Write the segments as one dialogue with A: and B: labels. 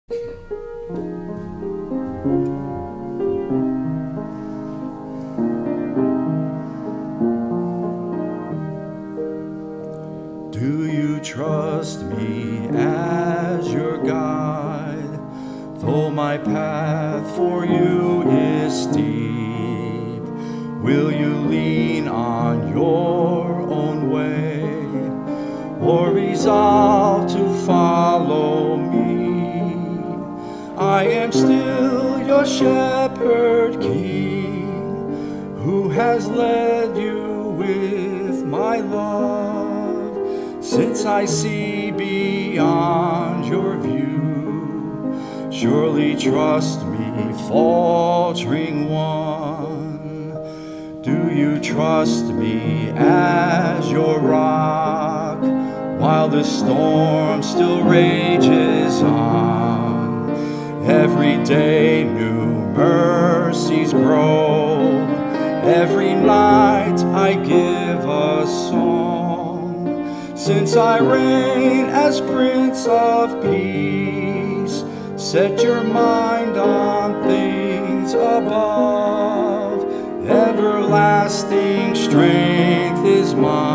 A: Do you trust me as your guide? Though my path for you is steep, will you lean on your own way, or resolve to follow me? I am still your shepherd king, who has led you with my love. Since I see beyond your view, surely trust me, faltering one. Do you trust me as your rock, while the storm still rages on? Every day new mercies grow, every night I give a song. Since I reign as Prince of Peace, set your mind on things above. Everlasting strength is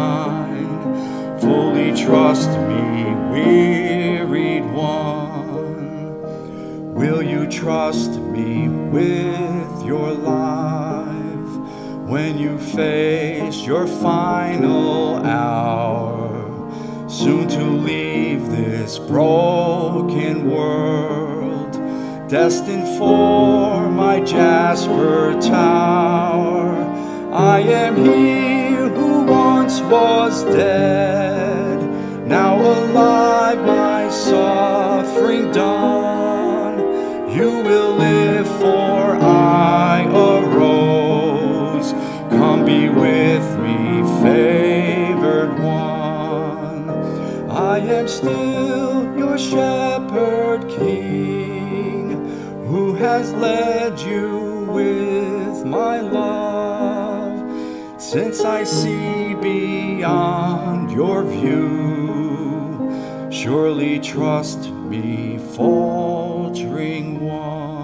A: mine. Fully trust me, wearied one. Will you trust me with your life when you face your final hour? Soon to leave this broken world, destined for my Jasper tower. I am he who once was dead, now alive, my suffering done. You will live, for I arose. Come be with me, favored one. I am still your shepherd king, who has led you with my love. Since I see beyond your view, surely trust me, faltering one.